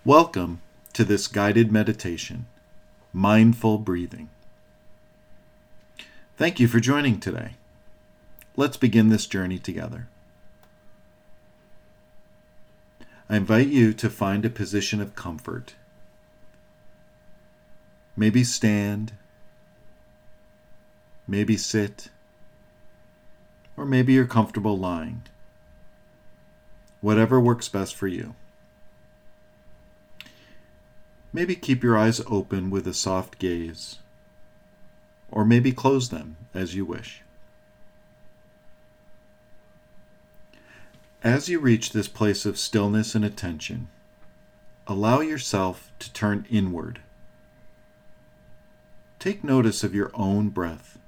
Welcome to this guided meditation, Mindful Breathing. Thank you for joining today. Let's begin this journey together. I invite you to find a position of comfort. Maybe stand, maybe sit, or maybe you're comfortable lying. Whatever works best for you. Maybe keep your eyes open with a soft gaze, or maybe close them as you wish. As you reach this place of stillness and attention, allow yourself to turn inward. Take notice of your own breath.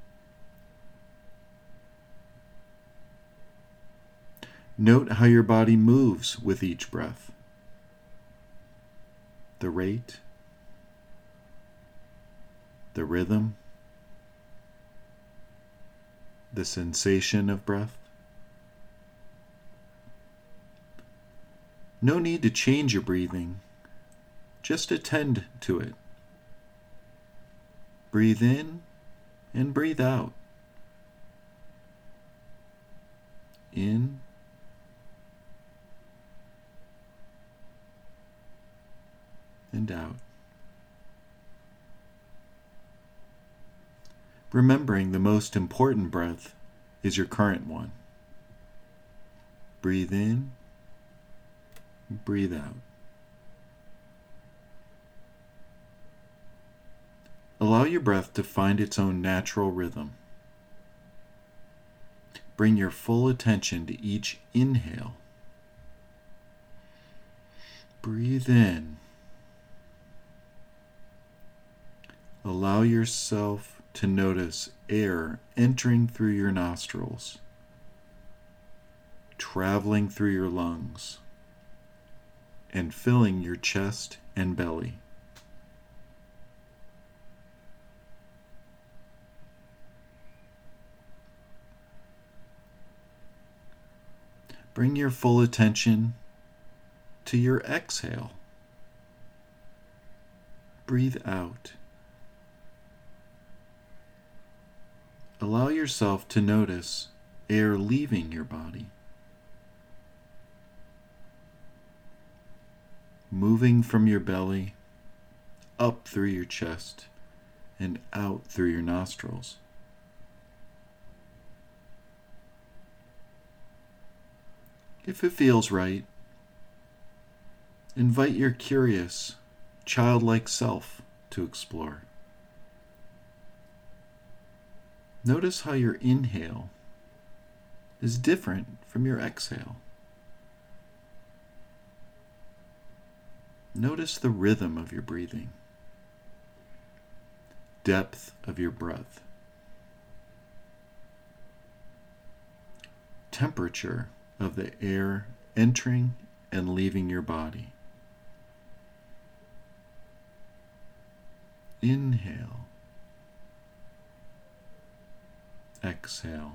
Note how your body moves with each breath. The rate, the rhythm, the sensation of breath. No need to change your breathing, just attend to it. Breathe in and breathe out. In and out. Remembering the most important breath is your current one. Breathe in, breathe out. Allow your breath to find its own natural rhythm. Bring your full attention to each inhale. Breathe in. Allow yourself to notice air entering through your nostrils, traveling through your lungs, and filling your chest and belly. Bring your full attention to your exhale. Breathe out. Allow yourself to notice air leaving your body, moving from your belly, up through your chest, and out through your nostrils. If it feels right, invite your curious, childlike self to explore. Notice how your inhale is different from your exhale. Notice the rhythm of your breathing, depth of your breath, temperature of the air entering and leaving your body. Inhale. Exhale.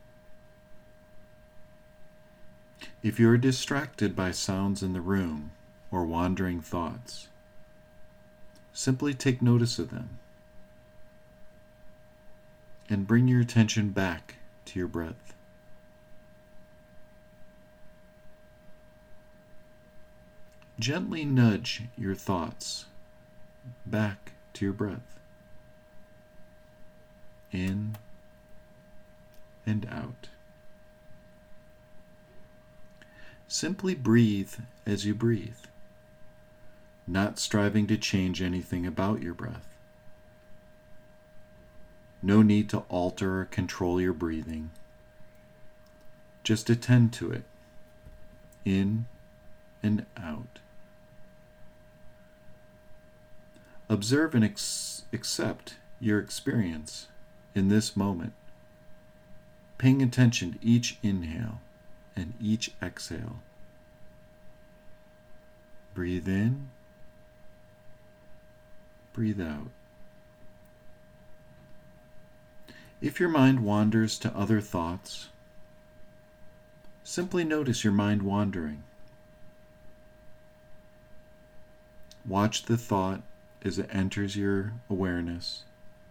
If you are distracted by sounds in the room or wandering thoughts, simply take notice of them and bring your attention back to your breath. Gently nudge your thoughts back to your breath. In and out. Simply breathe as you breathe, not striving to change anything about your breath. No need to alter or control your breathing. Just attend to it, in and out. Observe and accept your experience in this moment, paying attention to each inhale and each exhale. Breathe in, breathe out. If your mind wanders to other thoughts, simply notice your mind wandering. Watch the thought as it enters your awareness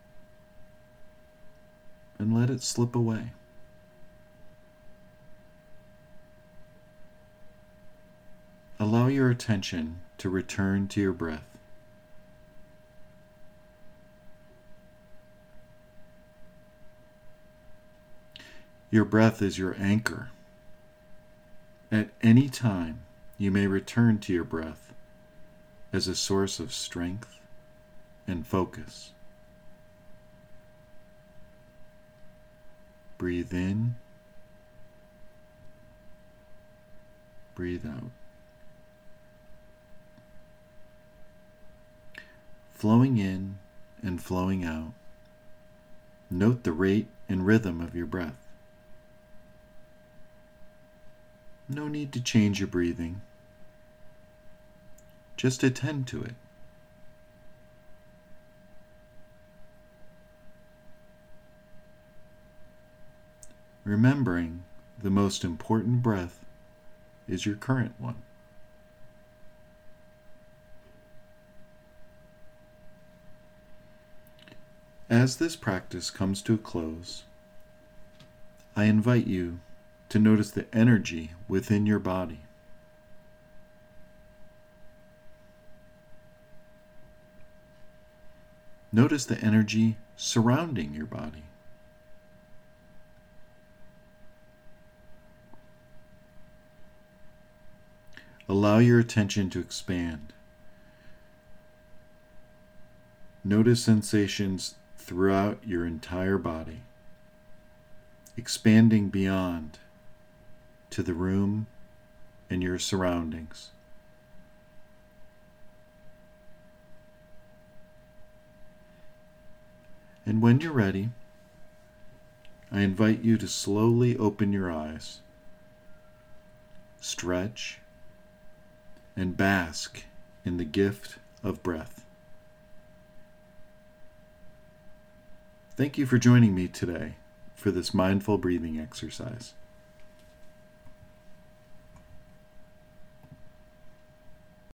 and let it slip away. Allow your attention to return to your breath. Your breath is your anchor. At any time, you may return to your breath as a source of strength and focus. Breathe in, breathe out. Flowing in and flowing out. Note the rate and rhythm of your breath. No need to change your breathing. Just attend to it. Remembering the most important breath is your current one. As this practice comes to a close, I invite you to notice the energy within your body. Notice the energy surrounding your body. Allow your attention to expand. Notice sensations throughout your entire body, expanding beyond to the room and your surroundings. And when you're ready, I invite you to slowly open your eyes, stretch, and bask in the gift of breath. Thank you for joining me today for this mindful breathing exercise.